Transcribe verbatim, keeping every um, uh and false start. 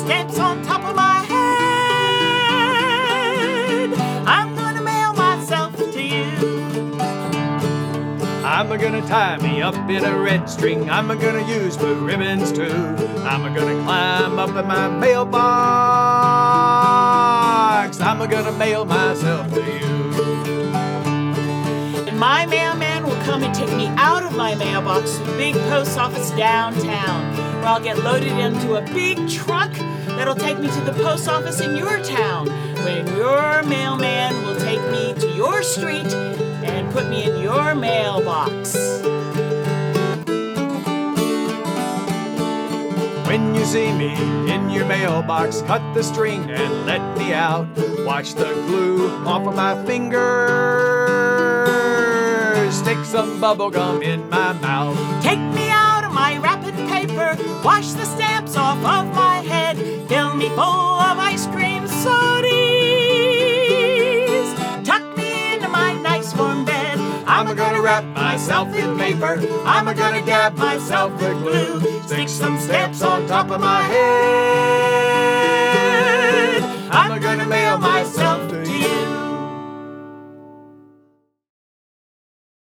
stamps on top of my head. I'm gonna mail myself to you. I'm gonna tie me up in a red string. I'm gonna use blue ribbons too. I'm gonna climb up in my mailbox. I'm gonna mail myself to you. And my mailman will come and take me out of my mailbox to the big post office downtown, where I'll get loaded into a big truck that'll take me to the post office in your town, when your mailman will take me to your street and put me in your mailbox. When you see me in your mailbox, cut the string and let me out. Wash the glue off of my fingers. Stick some bubble gum in my mouth. Take me out of my wrapping paper. Wash the stamps off of my head. Fill me full of ice cream sodies. Tuck me into my nice warm bed. I'm gonna wrap myself in paper. I'm gonna dab myself with glue. Stick some stamps on top of my head. I'm gonna mail myself